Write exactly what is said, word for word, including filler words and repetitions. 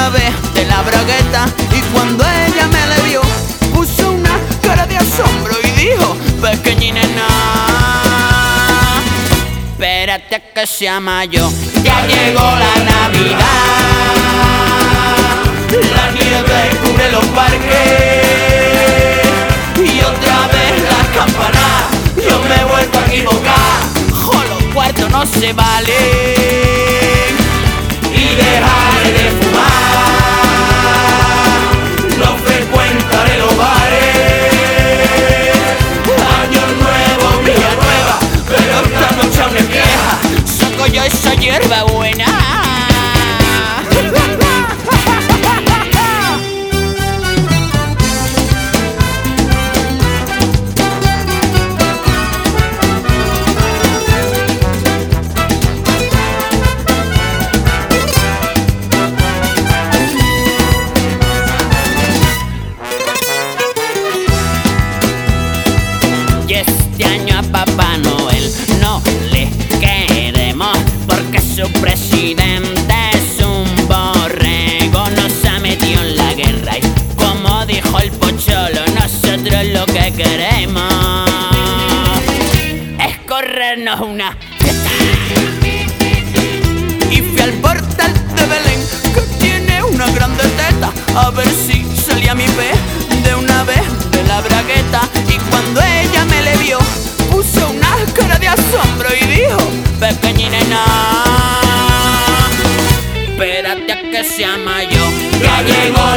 una vez de la bragueta. Y cuando ella me le vio, puso una cara de asombro y dijo: pequeñina, espérate a que sea mayo. Ya llegó la Navidad, la nieve cubre los parques y otra vez las campanas. Yo me he vuelto a equivocar. Jo, los cuartos no se valen y dejaré de fumar. No frecuentaré los bares. Año nuevo, vida nueva, pero esta noche aún es vieja. Saco yo esa hierba buena. Y este año a Papá Noel no le queremos, porque su presidente es un borrego. Nos ha metido en la guerra y, como dijo el Pocholo, nosotros lo que queremos es corrernos una fiesta. Y fui al portal de Belén, que tiene una grande teta, a ver si salía mi pez de una vez de la bragueta. Y cuando ella me le vio, puso una cara de asombro y dijo: pequeñina, espérate a que sea mayo. Ya llegó